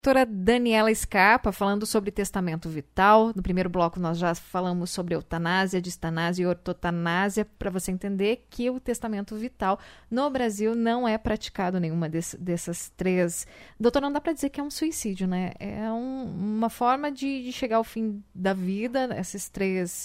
Doutora Daniela Scarpa, falando sobre testamento vital. No primeiro bloco nós já falamos sobre eutanásia, distanásia e ortotanásia, para você entender que o testamento vital no Brasil não é praticado nenhuma dessas três. Doutora, não dá para dizer que é um suicídio, né? É uma forma de chegar ao fim da vida, esses três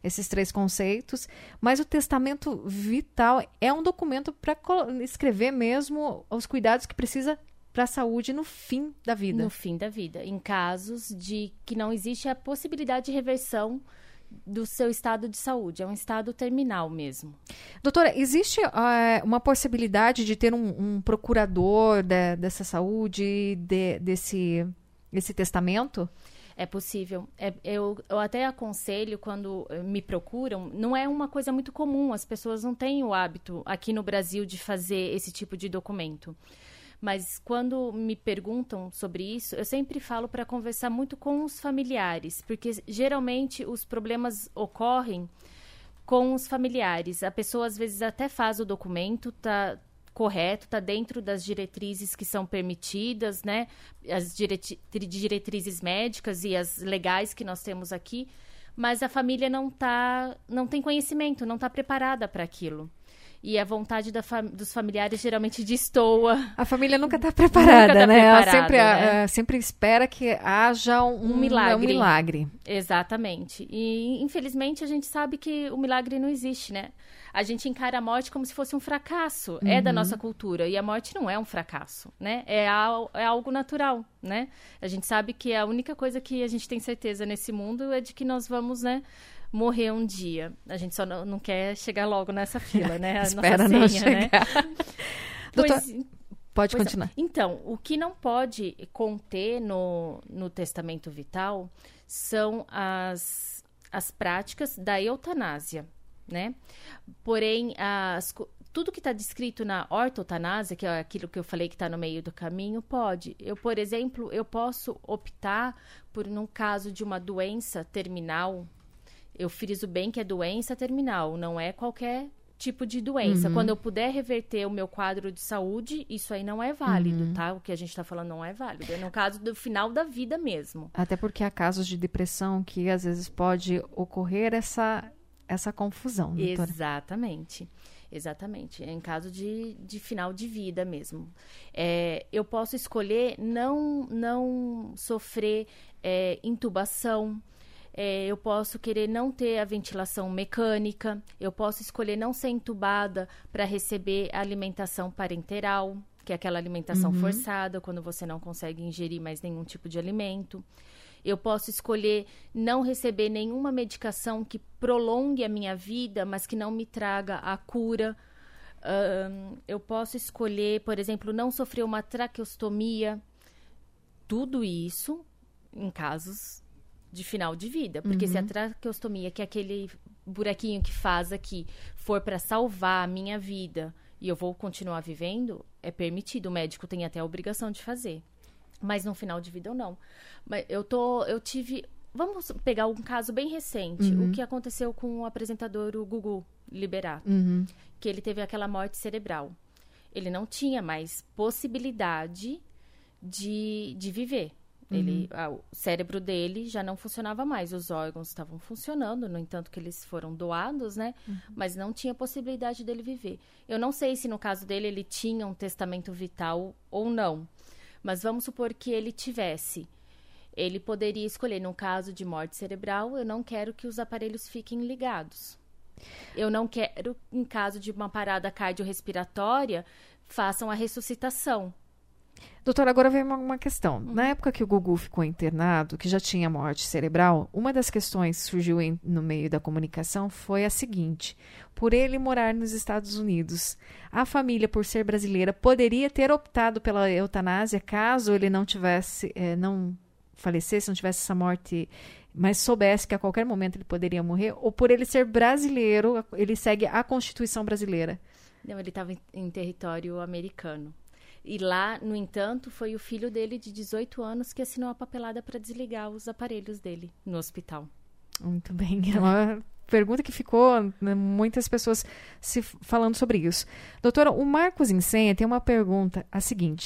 conceitos, mas o testamento vital é um documento para escrever mesmo os cuidados que precisa para a saúde no fim da vida. No fim da vida, em casos de que não existe a possibilidade de reversão do seu estado de saúde, é um estado terminal mesmo. Doutora, existe uma possibilidade de ter um procurador dessa saúde, desse testamento? É possível. Eu até aconselho, quando me procuram, não é uma coisa muito comum, as pessoas não têm o hábito aqui no Brasil de fazer esse tipo de documento. Mas quando me perguntam sobre isso, eu sempre falo para conversar muito com os familiares, porque geralmente os problemas ocorrem com os familiares. A pessoa às vezes até faz o documento, tá correto, tá dentro das diretrizes que são permitidas, né? As diretrizes médicas e as legais que nós temos aqui, mas a família não tem conhecimento, não está preparada para aquilo. E a vontade dos familiares geralmente destoa. A família nunca está preparada, né? Ela sempre espera que haja um milagre. Exatamente. E, infelizmente, a gente sabe que o milagre não existe, né? A gente encara a morte como se fosse um fracasso. É da nossa cultura. E a morte não é um fracasso, né? É algo natural, né? A gente sabe que a única coisa que a gente tem certeza nesse mundo é de que nós vamos, né, morrer um dia. A gente só não quer chegar logo nessa fila, né? Espera não chegar. Né? Doutor, pode continuar. Então, o que não pode conter no testamento vital são as práticas da eutanásia, né? Porém, tudo que está descrito na ortotanásia, que é aquilo que eu falei que está no meio do caminho, pode. Por exemplo, eu posso optar por, num caso de uma doença terminal. Eu friso bem que é doença terminal, não é qualquer tipo de doença. Quando eu puder reverter o meu quadro de saúde, isso aí não é válido, tá? O que a gente está falando não é válido. É no caso do final da vida mesmo. Até porque há casos de depressão que às vezes pode ocorrer essa confusão, doutora. Exatamente. É em caso de final de vida mesmo. Eu posso escolher não sofrer intubação. Eu posso querer não ter a ventilação mecânica, eu posso escolher não ser entubada para receber a alimentação parenteral, que é aquela alimentação forçada, quando você não consegue ingerir mais nenhum tipo de alimento. Eu posso escolher não receber nenhuma medicação que prolongue a minha vida, mas que não me traga a cura. Eu posso escolher, por exemplo, não sofrer uma traqueostomia. Tudo isso em casos de final de vida, porque se a traqueostomia, que é aquele buraquinho que faz aqui, for para salvar a minha vida e eu vou continuar vivendo, é permitido, o médico tem até a obrigação de fazer, mas no final de vida eu não. Mas eu tive, vamos pegar um caso bem recente, o que aconteceu com o apresentador, o Gugu Liberato, que ele teve aquela morte cerebral, ele não tinha mais possibilidade de viver. O cérebro dele já não funcionava mais, os órgãos estavam funcionando, no entanto que eles foram doados, né? Mas não tinha possibilidade dele viver. Eu não sei se no caso dele ele tinha um testamento vital ou não, mas vamos supor que ele tivesse. Ele poderia escolher, no caso de morte cerebral, eu não quero que os aparelhos fiquem ligados. Eu não quero, em caso de uma parada cardiorrespiratória, façam a ressuscitação. Doutora, agora vem uma questão. Na época que o Gugu ficou internado, que já tinha morte cerebral, uma das questões que surgiu no meio da comunicação foi a seguinte: por ele morar nos Estados Unidos, a família, por ser brasileira, poderia ter optado pela eutanásia caso ele não falecesse, não tivesse essa morte, mas soubesse que a qualquer momento ele poderia morrer, ou por ele ser brasileiro, ele segue a Constituição brasileira? Não, ele estava em território americano. E lá, no entanto, foi o filho dele de 18 anos que assinou a papelada para desligar os aparelhos dele no hospital. Muito bem. É uma pergunta que ficou, né, muitas pessoas falando sobre isso. Doutora, o Marcos Insenha tem uma pergunta, a seguinte.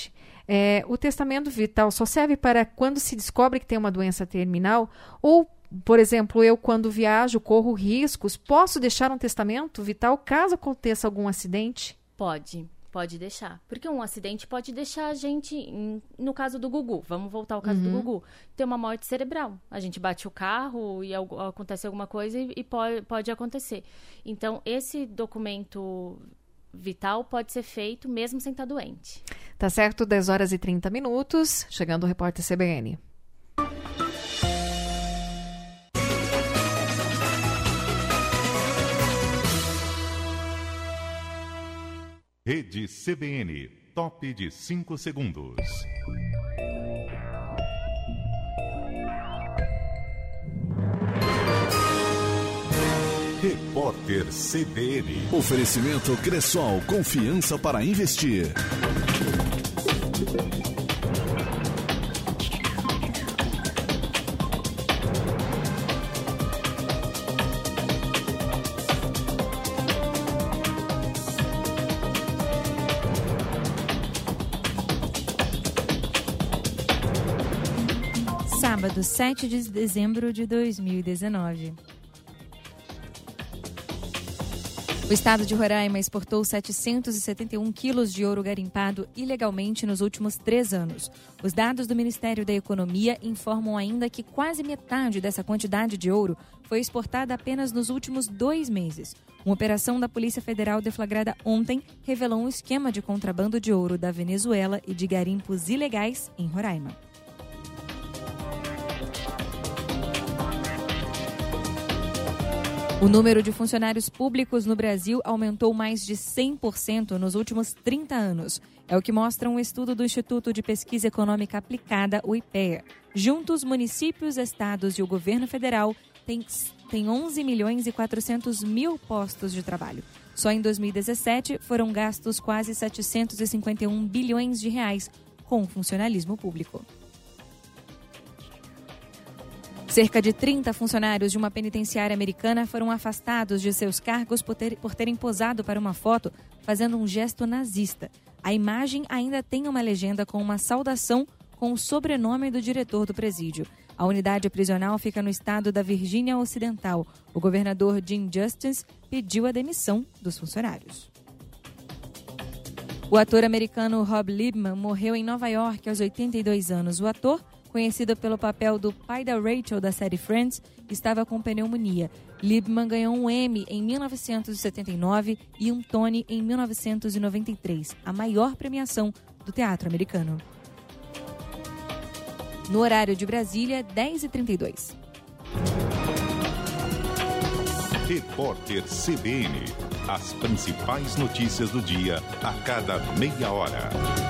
o testamento vital só serve para quando se descobre que tem uma doença terminal? Ou, por exemplo, eu quando viajo, corro riscos, posso deixar um testamento vital caso aconteça algum acidente? Pode deixar. Porque um acidente pode deixar a gente, no caso do Gugu, vamos voltar ao caso do Gugu, ter uma morte cerebral. A gente bate o carro e acontece alguma coisa e pode acontecer. Então, esse documento vital pode ser feito mesmo sem estar doente. Tá certo, 10 horas e 30 minutos, chegando o repórter CBN. Rede CBN, top de 5 segundos. Repórter CBN. Oferecimento Cressol, confiança para investir. Sábado, 7 de dezembro de 2019. O estado de Roraima exportou 771 quilos de ouro garimpado ilegalmente nos últimos 3 anos. Os dados do Ministério da Economia informam ainda que quase metade dessa quantidade de ouro foi exportada apenas nos últimos 2 meses. Uma operação da Polícia Federal deflagrada ontem revelou um esquema de contrabando de ouro da Venezuela e de garimpos ilegais em Roraima. O número de funcionários públicos no Brasil aumentou mais de 100% nos últimos 30 anos. É o que mostra um estudo do Instituto de Pesquisa Econômica Aplicada, o IPEA. Juntos, municípios, estados e o governo federal têm 11 milhões e 400 mil postos de trabalho. Só em 2017 foram gastos quase 751 bilhões de reais com o funcionalismo público. Cerca de 30 funcionários de uma penitenciária americana foram afastados de seus cargos por terem posado para uma foto fazendo um gesto nazista. A imagem ainda tem uma legenda com uma saudação com o sobrenome do diretor do presídio. A unidade prisional fica no estado da Virgínia Ocidental. O governador Jim Justice pediu a demissão dos funcionários. O ator americano Rob Liebman morreu em Nova York aos 82 anos. O ator, conhecido pelo papel do pai da Rachel da série Friends, estava com pneumonia. Liebman ganhou um Emmy em 1979 e um Tony em 1993, a maior premiação do teatro americano. No horário de Brasília, 10h32. Repórter CBN. As principais notícias do dia a cada meia hora.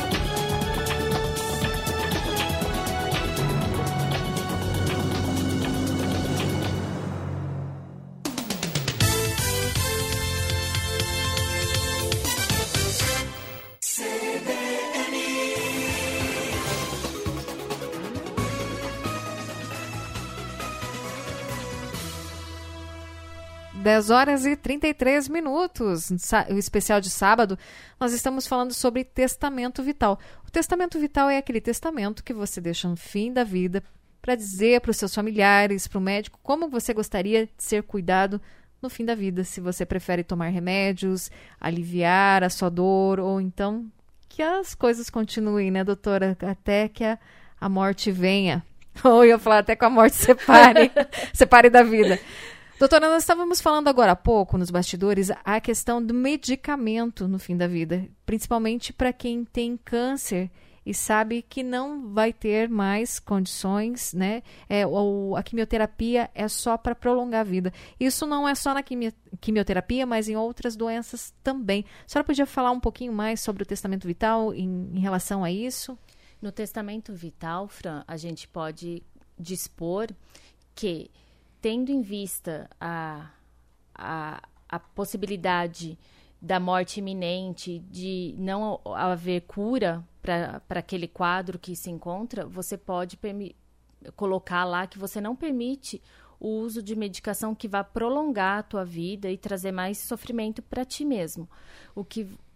Dez horas e 33 minutos, o especial de sábado, nós estamos falando sobre testamento vital. O testamento vital é aquele testamento que você deixa no fim da vida para dizer para os seus familiares, para o médico, como você gostaria de ser cuidado no fim da vida. Se você prefere tomar remédios, aliviar a sua dor, ou então que as coisas continuem, né, doutora? Até que a morte venha. Ou eu ia falar até que a morte separe da vida. Doutora, nós estávamos falando agora há pouco, nos bastidores, a questão do medicamento no fim da vida, principalmente para quem tem câncer e sabe que não vai ter mais condições, né? Ou a quimioterapia é só para prolongar a vida. Isso não é só na quimioterapia, mas em outras doenças também. A senhora podia falar um pouquinho mais sobre o testamento vital em relação a isso? No testamento vital, Fran, a gente pode dispor que, tendo em vista a possibilidade da morte iminente, de não haver cura para aquele quadro que se encontra, você pode colocar lá que você não permite o uso de medicação que vá prolongar a tua vida e trazer mais sofrimento para ti mesmo.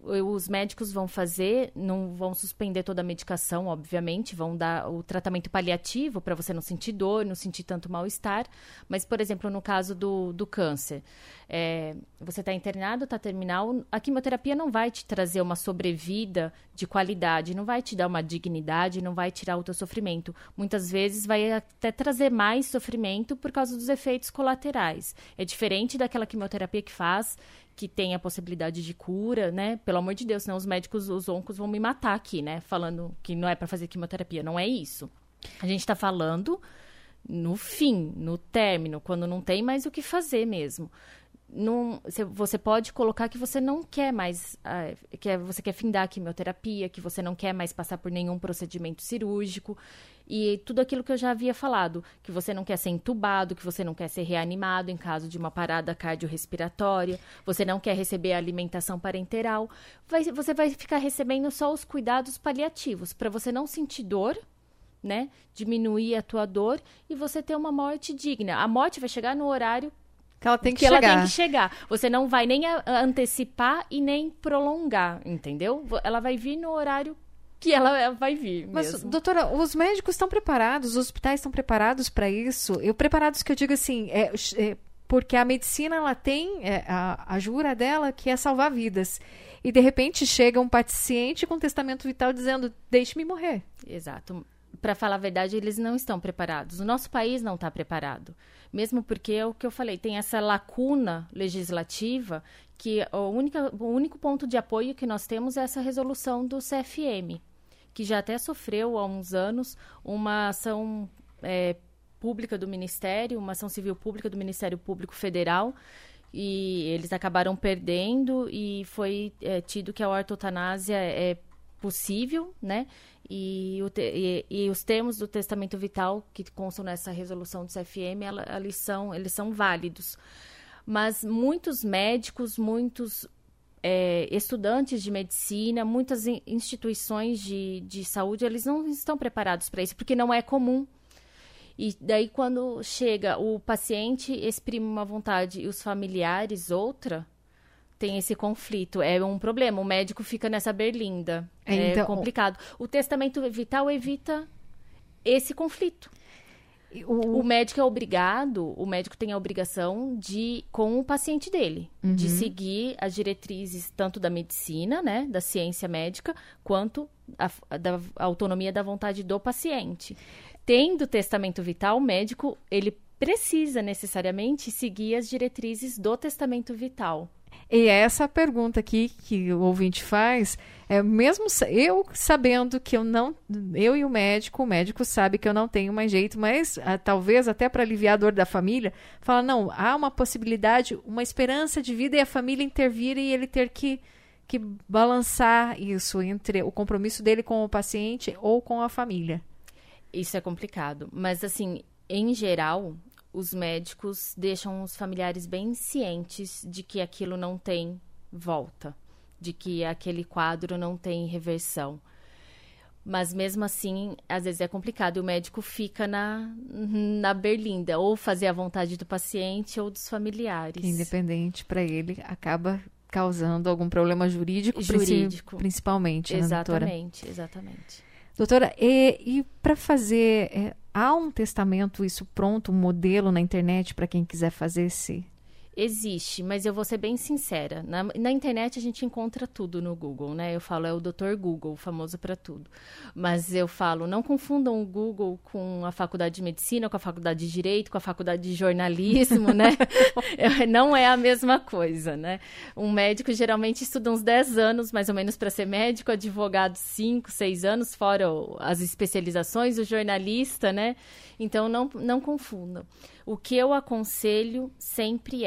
os médicos vão fazer, não vão suspender toda a medicação, obviamente, vão dar o tratamento paliativo para você não sentir dor, não sentir tanto mal-estar. Mas, por exemplo, no caso do câncer, você está internado, está terminal, a quimioterapia não vai te trazer uma sobrevida de qualidade, não vai te dar uma dignidade, não vai tirar o teu sofrimento. Muitas vezes vai até trazer mais sofrimento por causa dos efeitos colaterais. É diferente daquela quimioterapia que tem a possibilidade de cura, né? Pelo amor de Deus, senão os médicos, os oncos vão me matar aqui, né? Falando que não é para fazer quimioterapia. Não é isso. A gente está falando no fim, no término, quando não tem mais o que fazer mesmo. Você pode colocar que você não quer mais, você quer findar a quimioterapia, que você não quer mais passar por nenhum procedimento cirúrgico e tudo aquilo que eu já havia falado, que você não quer ser entubado, que você não quer ser reanimado em caso de uma parada cardiorrespiratória, você não quer receber a alimentação parenteral, você vai ficar recebendo só os cuidados paliativos para você não sentir dor, né? Diminuir a tua dor e você ter uma morte digna. A morte vai chegar no horário que ela tem que ela chegar. tem que chegar. Você não vai nem antecipar e nem prolongar, entendeu? Ela vai vir no horário que ela vai vir. Mas, mesmo. doutora, os médicos estão preparados, os hospitais estão preparados para isso? Preparados que eu digo assim, porque a medicina ela tem a jura dela que é salvar vidas. E de repente chega um paciente com testamento vital dizendo, deixe-me morrer. Exato. Para falar a verdade, eles não estão preparados. O nosso país não está preparado. Mesmo porque é o que eu falei, tem essa lacuna legislativa que o único ponto de apoio que nós temos é essa resolução do CFM, que já até sofreu há uns anos uma ação pública do Ministério, uma ação civil pública do Ministério Público Federal, e eles acabaram perdendo e foi tido que a ortotanásia é possível, né? E os termos do testamento vital que constam nessa resolução do CFM, eles são válidos. Mas muitos médicos, muitos estudantes de medicina, muitas instituições de saúde, eles não estão preparados para isso, porque não é comum. E daí, quando chega o paciente, exprime uma vontade e os familiares outra, tem esse conflito. É um problema. O médico fica nessa berlinda. Então, é complicado. O testamento vital evita esse conflito. O médico é obrigado, o médico tem a obrigação com o paciente dele, de seguir as diretrizes tanto da medicina, né, da ciência médica, quanto da autonomia da vontade do paciente. Tendo testamento vital, o médico, ele precisa necessariamente seguir as diretrizes do testamento vital. E essa pergunta aqui que o ouvinte faz, mesmo eu sabendo que eu e o médico sabe que eu não tenho mais jeito, mas talvez até para aliviar a dor da família, fala, não, há uma possibilidade, uma esperança de vida e a família intervir e ele ter que balançar isso entre o compromisso dele com o paciente ou com a família. Isso é complicado, mas assim, em geral, os médicos deixam os familiares bem cientes de que aquilo não tem volta, de que aquele quadro não tem reversão. Mas mesmo assim, às vezes é complicado, e o médico fica na berlinda, ou fazer a vontade do paciente ou dos familiares. Que independente para ele, acaba causando algum problema jurídico. Principalmente, né, doutora? Exatamente. Doutora, e para fazer, há um testamento, isso pronto, um modelo na internet para quem quiser fazer esse? Existe, mas eu vou ser bem sincera. Na internet a gente encontra tudo no Google, né? Eu falo, é o Dr. Google, famoso para tudo. Mas eu falo, não confundam o Google com a faculdade de medicina, com a faculdade de direito, com a faculdade de jornalismo, né? Não é a mesma coisa, né? Um médico geralmente estuda uns 10 anos, mais ou menos, para ser médico, advogado 5, 6 anos, fora as especializações, o jornalista, né? Então, não confundam. O que eu aconselho sempre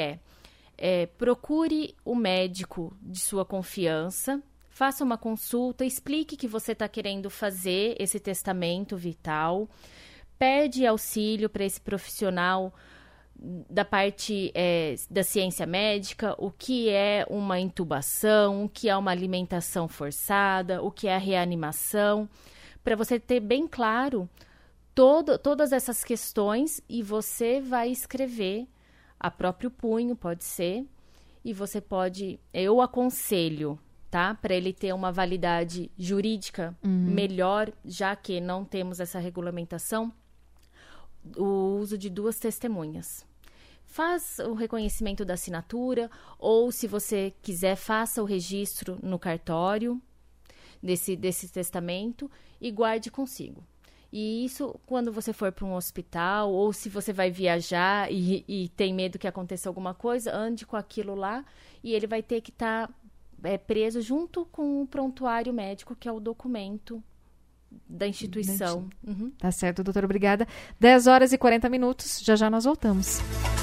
procure o médico de sua confiança, faça uma consulta, explique que você está querendo fazer esse testamento vital, pede auxílio para esse profissional da parte da ciência médica, o que é uma intubação, o que é uma alimentação forçada, o que é a reanimação, para você ter bem claro todas essas questões, e você vai escrever a próprio punho, pode ser, e você pode, eu aconselho tá? Para ele ter uma validade jurídica melhor, já que não temos essa regulamentação, o uso de 2 testemunhas. Faz o reconhecimento da assinatura, ou se você quiser, faça o registro no cartório desse testamento e guarde consigo. E isso, quando você for para um hospital, ou se você vai viajar e tem medo que aconteça alguma coisa, ande com aquilo lá, e ele vai ter que estar preso junto com o prontuário médico, que é o documento da instituição. Tá certo, doutora, obrigada. 10 horas e 40 minutos, já nós voltamos.